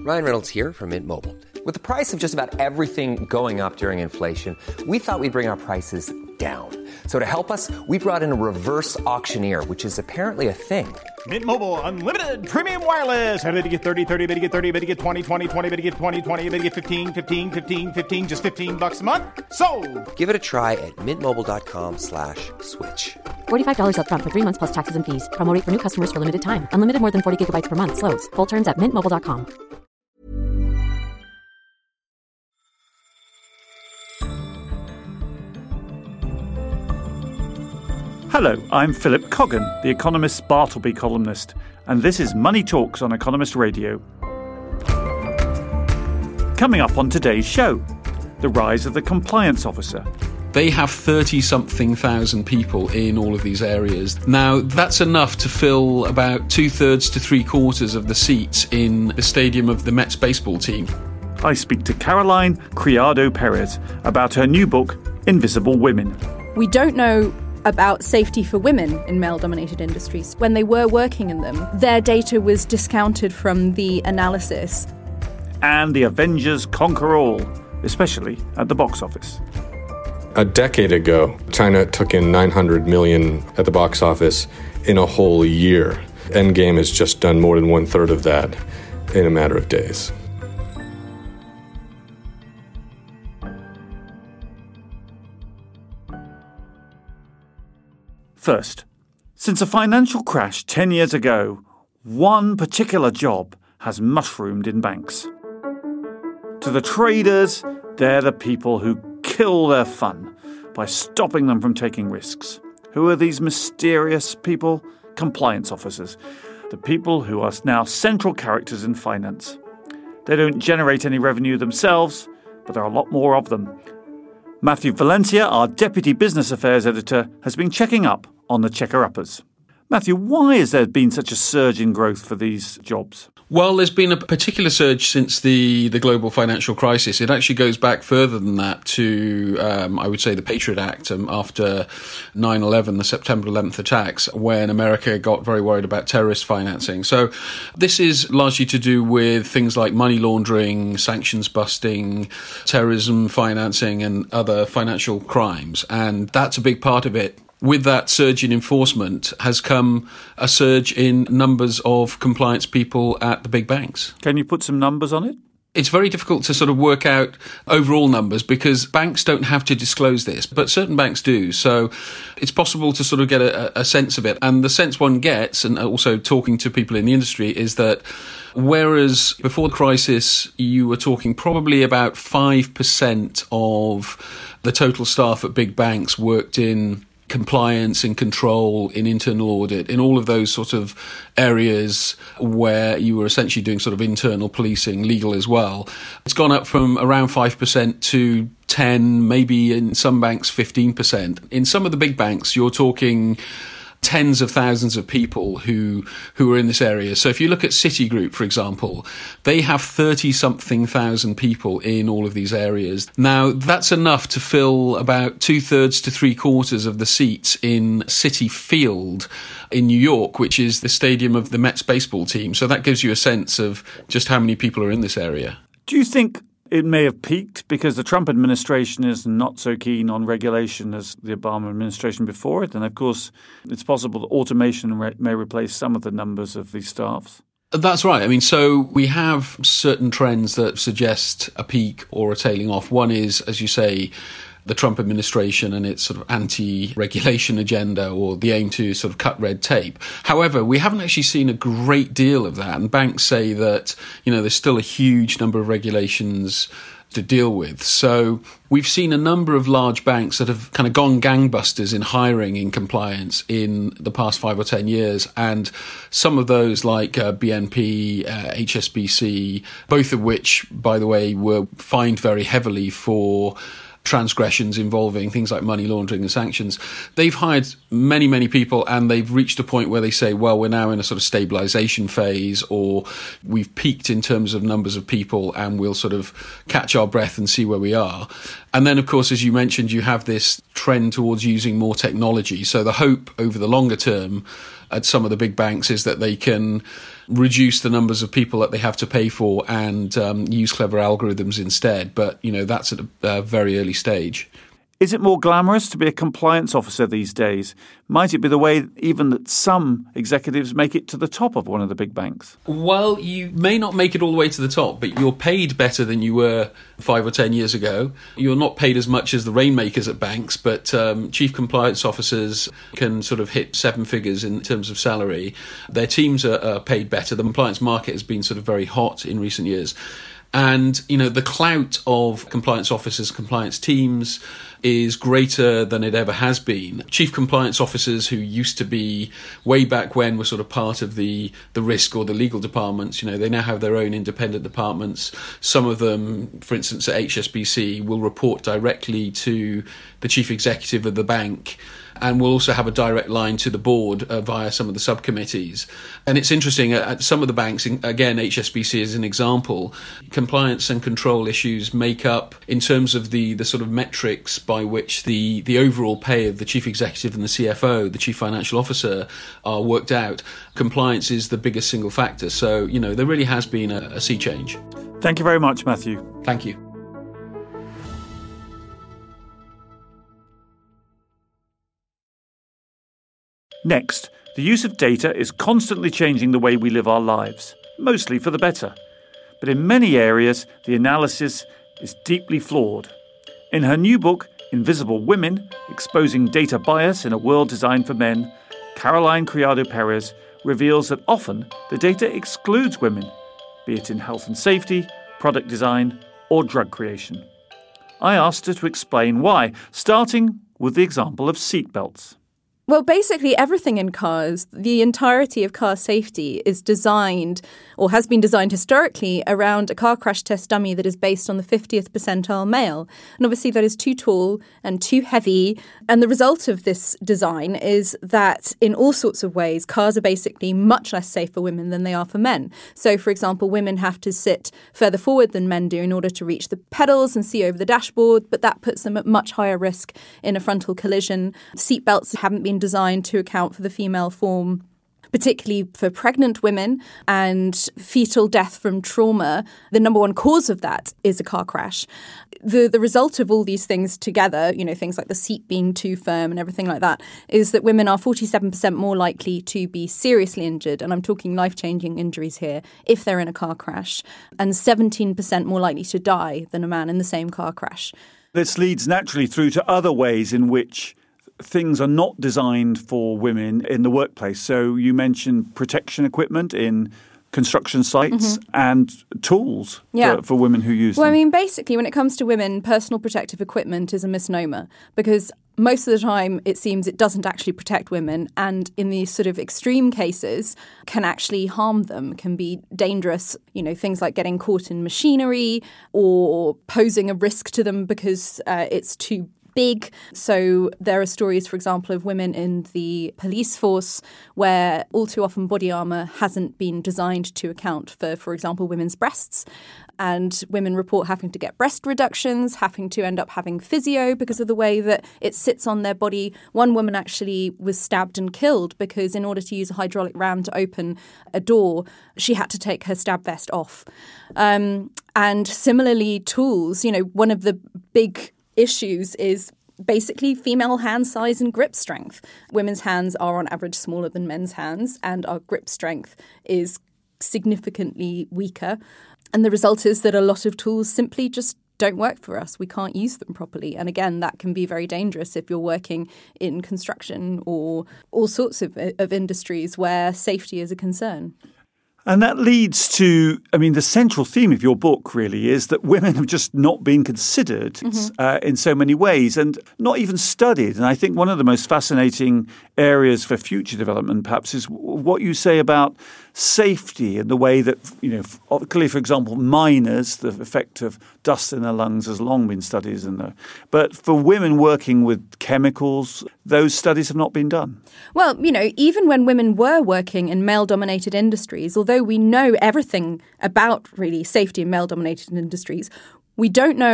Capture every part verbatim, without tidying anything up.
Ryan Reynolds here from Mint Mobile. With the price of just about everything going up during inflation, we thought we'd bring our prices down. So to help us, we brought in a reverse auctioneer, which is apparently a thing. Mint Mobile Unlimited Premium Wireless. How to get thirty, thirty, how to get thirty, how to get twenty, twenty, twenty, how to get twenty, twenty, how to get fifteen, fifteen, fifteen, fifteen, just fifteen bucks a month? Sold! Give it a try at mintmobile.com slash switch. forty-five dollars up front for three months plus taxes and fees. Promo rate for new customers for limited time. Unlimited more than forty gigabytes per month. Slows full terms at mint mobile dot com. Hello, I'm Philip Coggan, the Economist's Bartleby columnist, and this is Money Talks on Economist Radio. Coming up on today's show, the rise of the compliance officer. They have thirty-something thousand people in all of these areas. Now, that's enough to fill about two-thirds to three-quarters of the seats in the stadium of the Mets baseball team. I speak to Caroline Criado Perez about her new book, Invisible Women. We don't know about safety for women in male-dominated industries. When they were working in them, their data was discounted from the analysis. And the Avengers conquer all, especially at the box office. A decade ago, China took in nine hundred million dollars at the box office in a whole year. Endgame has just done more than one-third of that in a matter of days. First, since a financial crash ten years ago, one particular job has mushroomed in banks. To the traders, they're the people who kill their fun by stopping them from taking risks. Who are these mysterious people? Compliance officers. The people who are now central characters in finance. They don't generate any revenue themselves, but there are a lot more of them. Matthew Valencia, our Deputy Business Affairs Editor, has been checking up on the checker-uppers. Matthew, why has there been such a surge in growth for these jobs? Well, there's been a particular surge since the, the global financial crisis. It actually goes back further than that to, um, I would say, the Patriot Act um, after nine eleven, the September eleventh attacks, when America got very worried about terrorist financing. So this is largely to do with things like money laundering, sanctions busting, terrorism financing, and other financial crimes. And that's a big part of it. With that surge in enforcement has come a surge in numbers of compliance people at the big banks. Can you put some numbers on it? It's very difficult to sort of work out overall numbers because banks don't have to disclose this, but certain banks do. So it's possible to sort of get a, a sense of it. And the sense one gets, and also talking to people in the industry, is that whereas before the crisis you were talking probably about five percent of the total staff at big banks worked in compliance, in control, in internal audit, in all of those sort of areas where you were essentially doing sort of internal policing, legal as well. It's gone up from around five percent to ten, maybe in some banks fifteen percent. In some of the big banks, you're talking tens of thousands of people who who are in this area. So if you look at Citigroup, for example, they have thirty-something thousand people in all of these areas. Now, that's enough to fill about two-thirds to three-quarters of the seats in Citi Field in New York, which is the stadium of the Mets baseball team. So that gives you a sense of just how many people are in this area. Do you think it may have peaked because the Trump administration is not so keen on regulation as the Obama administration before it? And of course, it's possible that automation re- may replace some of the numbers of these staffs. That's right. I mean, so we have certain trends that suggest a peak or a tailing off. One is, as you say, the Trump administration and its sort of anti-regulation agenda, or the aim to sort of cut red tape. However, we haven't actually seen a great deal of that. And banks say that, you know, there's still a huge number of regulations to deal with. So we've seen a number of large banks that have kind of gone gangbusters in hiring in compliance in the past five or ten years. And some of those like uh, B N P, uh, H S B C, both of which, by the way, were fined very heavily for transgressions involving things like money laundering and sanctions. They've hired many, many people, and they've reached a point where they say, well, we're now in a sort of stabilization phase, or we've peaked in terms of numbers of people and we'll sort of catch our breath and see where we are. And then, of course, as you mentioned, you have this trend towards using more technology. So the hope over the longer term at some of the big banks is that they can reduce the numbers of people that they have to pay for and um, use clever algorithms instead. But, you know, that's at a, a very early stage. Is it more glamorous to be a compliance officer these days? Might it be the way even that some executives make it to the top of one of the big banks? Well, you may not make it all the way to the top, but you're paid better than you were five or ten years ago. You're not paid as much as the rainmakers at banks, but um, chief compliance officers can sort of hit seven figures in terms of salary. Their teams are, are paid better. The compliance market has been sort of very hot in recent years. And, you know, the clout of compliance officers, compliance teams is greater than it ever has been. Chief compliance officers who used to be way back when were sort of part of the, the risk or the legal departments, you know, they now have their own independent departments. Some of them, for instance, at H S B C, will report directly to the chief executive of the bank, and we'll also have a direct line to the board uh, via some of the subcommittees. And it's interesting, at some of the banks, again, H S B C is an example, compliance and control issues make up, in terms of the, the sort of metrics by which the, the overall pay of the chief executive and the C F O, the chief financial officer, are worked out. Compliance is the biggest single factor. So, you know, there really has been a, a sea change. Thank you very much, Matthew. Thank you. Next, the use of data is constantly changing the way we live our lives, mostly for the better. But in many areas, the analysis is deeply flawed. In her new book, Invisible Women, Exposing Data Bias in a World Designed for Men, Caroline Criado Perez reveals that often the data excludes women, be it in health and safety, product design, or drug creation. I asked her to explain why, starting with the example of seatbelts. Well, basically everything in cars, the entirety of car safety is designed or has been designed historically around a car crash test dummy that is based on the fiftieth percentile male. And obviously that is too tall and too heavy. And the result of this design is that in all sorts of ways, cars are basically much less safe for women than they are for men. So, for example, women have to sit further forward than men do in order to reach the pedals and see over the dashboard, but that puts them at much higher risk in a frontal collision. Seatbelts haven't been designed to account for the female form, particularly for pregnant women, and fetal death from trauma. The number one cause of that is a car crash. The the result of all these things together, you know, things like the seat being too firm and everything like that, is that women are forty-seven percent more likely to be seriously injured, and I'm talking life-changing injuries here, if they're in a car crash, and seventeen percent more likely to die than a man in the same car crash. This leads naturally through to other ways in which things are not designed for women in the workplace. So you mentioned protection equipment in construction sites mm-hmm. and tools yeah. for, for women who use well, them. Well, I mean, basically, when it comes to women, personal protective equipment is a misnomer because most of the time it seems it doesn't actually protect women, and in these sort of extreme cases can actually harm them, can be dangerous, you know, things like getting caught in machinery or posing a risk to them because uh, it's too big. So there are stories, for example, of women in the police force where all too often body armour hasn't been designed to account for, for example, women's breasts. And women report having to get breast reductions, having to end up having physio because of the way that it sits on their body. One woman actually was stabbed and killed because in order to use a hydraulic ram to open a door, she had to take her stab vest off. Um, and similarly, tools, you know, one of the big issues is basically female hand size and grip strength. Women's hands are on average smaller than men's hands, and our grip strength is significantly weaker. And the result is that a lot of tools simply just don't work for us. We can't use them properly. And again, that can be very dangerous if you're working in construction or all sorts of, of industries where safety is a concern. And that leads to, I mean, the central theme of your book really is that women have just not been considered mm-hmm. uh, in so many ways and not even studied. And I think one of the most fascinating areas for future development perhaps is what you say about safety and the way that, you know, clearly, for example, miners, the effect of dust in their lungs has long been studied. In the, but for women working with chemicals, those studies have not been done. Well, you know, even when women were working in male-dominated industries, although we know everything about really safety in male-dominated industries, we don't know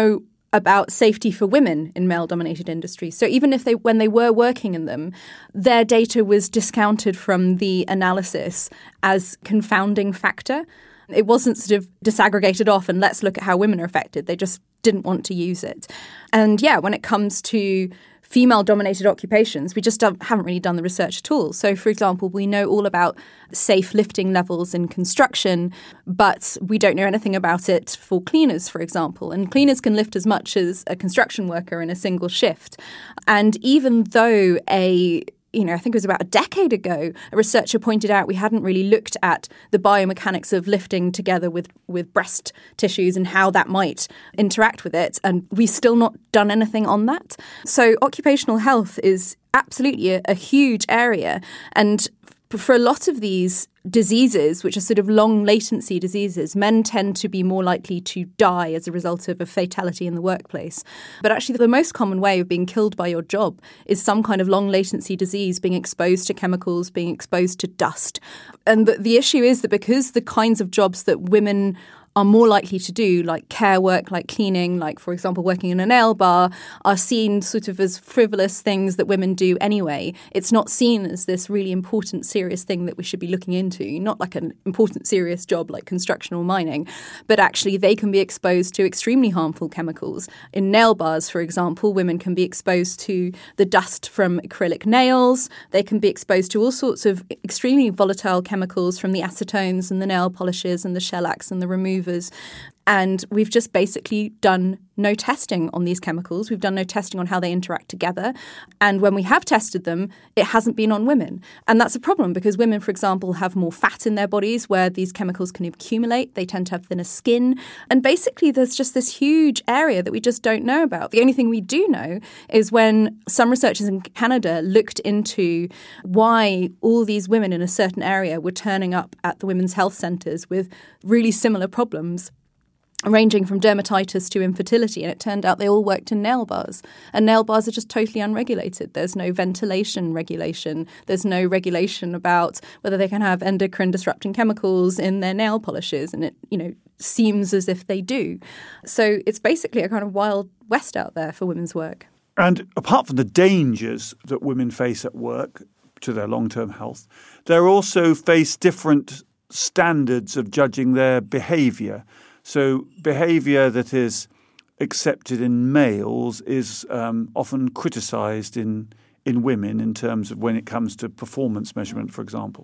about safety for women in male-dominated industries. So even if they, when they were working in them, their data was discounted from the analysis as confounding factor. It wasn't sort of disaggregated off and let's look at how women are affected. They just didn't want to use it. And yeah, when it comes to female-dominated occupations, we just don't, haven't really done the research at all. So, for example, we know all about safe lifting levels in construction, but we don't know anything about it for cleaners, for example. And cleaners can lift as much as a construction worker in a single shift. And even though a You know, I think it was about a decade ago, a researcher pointed out we hadn't really looked at the biomechanics of lifting together with, with breast tissues and how that might interact with it. And we've still not done anything on that. So occupational health is absolutely a, a huge area. And for a lot of these diseases, which are sort of long latency diseases, men tend to be more likely to die as a result of a fatality in the workplace. But actually the most common way of being killed by your job is some kind of long latency disease, being exposed to chemicals, being exposed to dust. And the, the issue is that because the kinds of jobs that women are more likely to do, like care work, like cleaning, like, for example, working in a nail bar, are seen sort of as frivolous things that women do anyway. It's not seen as this really important, serious thing that we should be looking into, not like an important, serious job like construction or mining, but actually they can be exposed to extremely harmful chemicals. In nail bars, for example, women can be exposed to the dust from acrylic nails. They can be exposed to all sorts of extremely volatile chemicals from the acetones and the nail polishes and the shellacs and the removers. And we've just basically done no testing on these chemicals. We've done no testing on how they interact together. And when we have tested them, it hasn't been on women. And that's a problem because women, for example, have more fat in their bodies where these chemicals can accumulate. They tend to have thinner skin. And basically, there's just this huge area that we just don't know about. The only thing we do know is when some researchers in Canada looked into why all these women in a certain area were turning up at the women's health centres with really similar problems, ranging from dermatitis to infertility, and it turned out they all worked in nail bars. And nail bars are just totally unregulated. There's no ventilation regulation. There's no regulation about whether they can have endocrine-disrupting chemicals in their nail polishes, and it, you know, seems as if they do. So it's basically a kind of wild west out there for women's work. And apart from the dangers that women face at work to their long-term health, they also face different standards of judging their behaviour. So behaviour that is accepted in males is um, often criticised in in women in terms of when it comes to performance measurement, for example.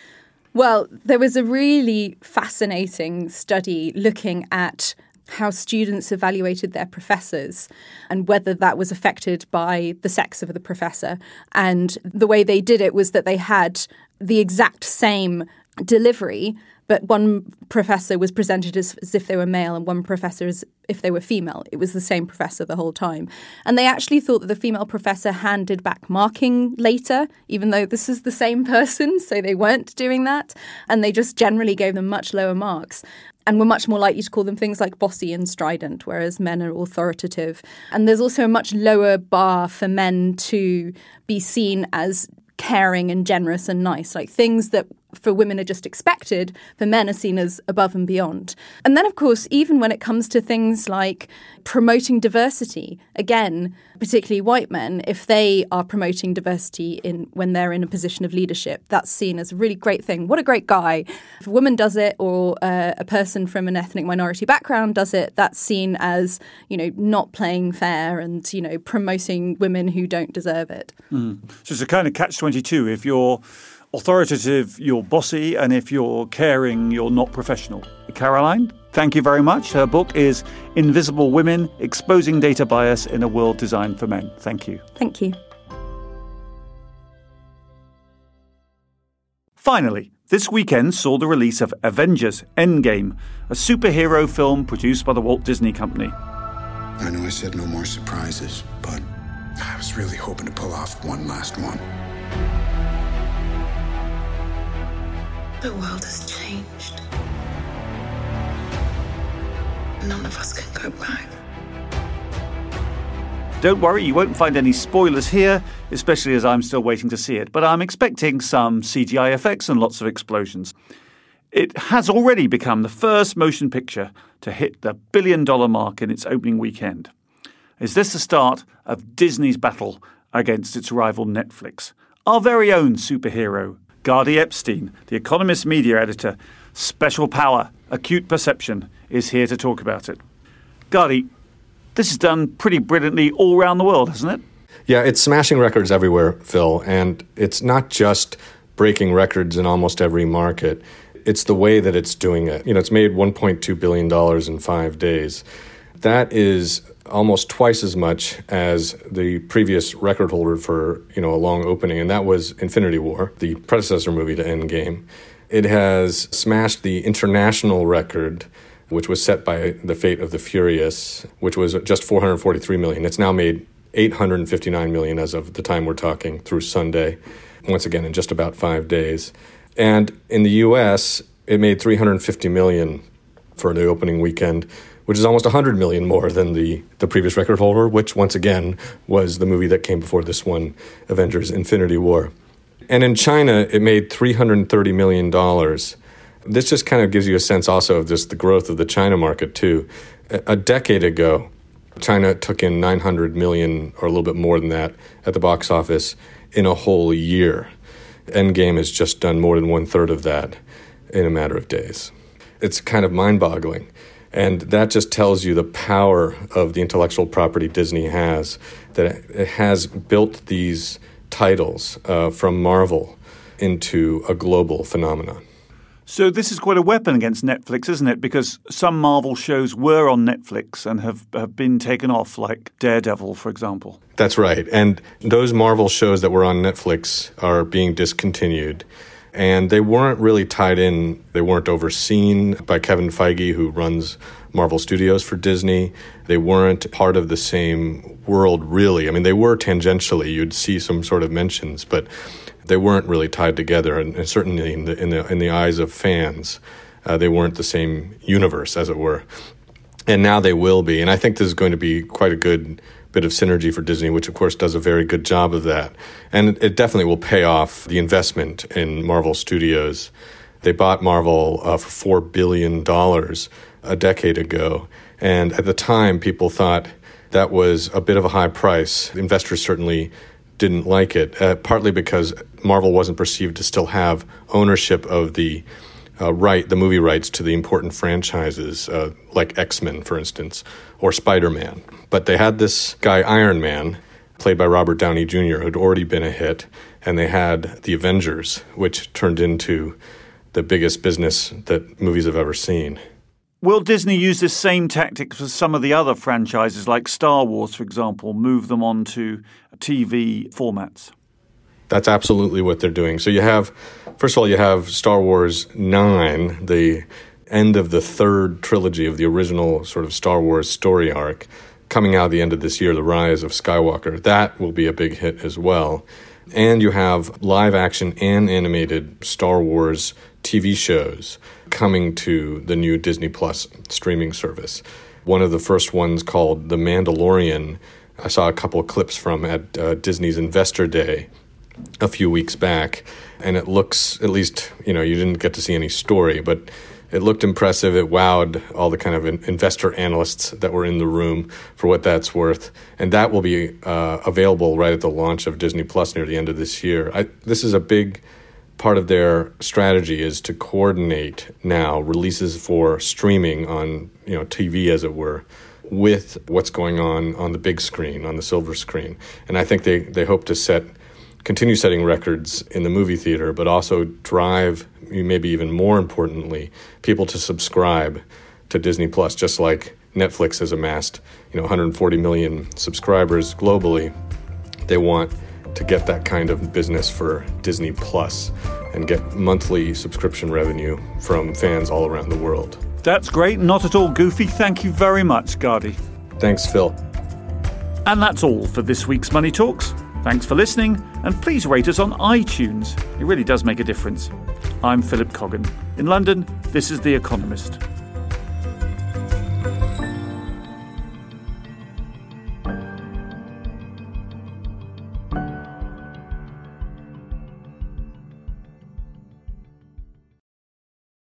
Well, there was a really fascinating study looking at how students evaluated their professors and whether that was affected by the sex of the professor. And the way they did it was that they had the exact same delivery, but one professor was presented as, as if they were male and one professor as if they were female. It was the same professor the whole time. And they actually thought that the female professor handed back marking later, even though this is the same person, so they weren't doing that. And they just generally gave them much lower marks and were much more likely to call them things like bossy and strident, whereas men are authoritative. And there's also a much lower bar for men to be seen as caring and generous and nice, like things that for women are just expected, for men are seen as above and beyond. And then, of course, even when it comes to things like promoting diversity, again, particularly white men, if they are promoting diversity in when they're in a position of leadership, that's seen as a really great thing. What a great guy. If a woman does it or uh, a person from an ethnic minority background does it, that's seen as, you know, not playing fair and, you know, promoting women who don't deserve it. Mm. So it's a kind of catch twenty-two. If you're authoritative, you're bossy, and if you're caring, you're not professional. Caroline, thank you very much. Her book is Invisible Women, Exposing Data Bias in a World Designed for Men. Thank you. Thank you. Finally, this weekend saw the release of Avengers Endgame, a superhero film produced by the Walt Disney Company. I know I said no more surprises, but I was really hoping to pull off one last one. The world has changed. None of us can go back. Don't worry, you won't find any spoilers here, especially as I'm still waiting to see it, but I'm expecting some C G I effects and lots of explosions. It has already become the first motion picture to hit the billion dollar mark in its opening weekend. Is this the start of Disney's battle against its rival Netflix? Our very own superhero, Gadi Epstein, the Economist media editor, special power, acute perception, is here to talk about it. Gadi, this is done pretty brilliantly all around the world, hasn't it? Yeah, it's smashing records everywhere, Phil, and it's not just breaking records in almost every market. It's the way that it's doing it. You know, it's made one point two billion dollars in five days. That is almost twice as much as the previous record holder for, you know, a long opening, and that was Infinity War, the predecessor movie to Endgame. It has smashed the international record, which was set by The Fate of the Furious, which was just four hundred forty-three million dollars. It's now made eight hundred fifty-nine million dollars as of the time we're talking through Sunday, once again in just about five days. And in the U S, it made three hundred fifty million dollars for the opening weekend, which is almost one hundred million dollars more than the, the previous record holder, which once again was the movie that came before this one, Avengers Infinity War. And in China, it made three hundred thirty million dollars. This just kind of gives you a sense also of just the growth of the China market, too. A decade ago, China took in nine hundred million dollars or a little bit more than that at the box office in a whole year. Endgame has just done more than one-third of that in a matter of days. It's kind of mind-boggling. And that just tells you the power of the intellectual property Disney has, that it has built these titles uh, from Marvel into a global phenomenon. So this is quite a weapon against Netflix, isn't it? Because some Marvel shows were on Netflix and have, have been taken off, like Daredevil, for example. That's right. And those Marvel shows that were on Netflix are being discontinued. And they weren't really tied in. They weren't overseen by Kevin Feige, who runs Marvel Studios for Disney. They weren't part of the same world, really. I mean, they were tangentially. You'd see some sort of mentions, but they weren't really tied together. And, and certainly in the, in the in the eyes of fans, uh, they weren't the same universe, as it were. And now they will be. And I think this is going to be quite a good bit of synergy for Disney, which of course does a very good job of that. And it definitely will pay off the investment in Marvel Studios. They bought Marvel uh, for four billion dollars a decade ago. And at the time, people thought that was a bit of a high price. Investors certainly didn't like it, uh, partly because Marvel wasn't perceived to still have ownership of the Uh, right, the movie rights to the important franchises, uh, like X-Men, for instance, or Spider-Man. But they had this guy, Iron Man, played by Robert Downey Junior, who'd already been a hit, and they had the Avengers, which turned into the biggest business that movies have ever seen. Will Disney use this same tactic for some of the other franchises, like Star Wars, for example, move them onto T V formats? That's absolutely what they're doing. So you have, first of all, you have Star Wars nine, the end of the third trilogy of the original sort of Star Wars story arc, coming out at the end of this year, The Rise of Skywalker. That will be a big hit as well. And you have live action and animated Star Wars T V shows coming to the new Disney Plus streaming service. One of the first ones, called The Mandalorian, I saw a couple of clips from at uh, Disney's Investor Day a few weeks back, and it looks, at least, you know, you didn't get to see any story, but it looked impressive. It wowed all the kind of in- investor analysts that were in the room, for what that's worth. And that will be uh, available right at the launch of Disney Plus near the end of this year. I, this is a big part of their strategy, is to coordinate now releases for streaming on, you know, T V, as it were, with what's going on on the big screen, on the silver screen. And I think they, they hope to set continue setting records in the movie theater, but also drive, maybe even more importantly, people to subscribe to Disney Plus, just like Netflix has amassed, you know, one hundred forty million subscribers globally. They want to get that kind of business for Disney Plus and get monthly subscription revenue from fans all around the world. That's great. Not at all goofy. Thank you very much, Gadi. Thanks, Phil. And that's all for this week's Money Talks. Thanks for listening, and please rate us on iTunes. It really does make a difference. I'm Philip Coggan. In London, this is The Economist.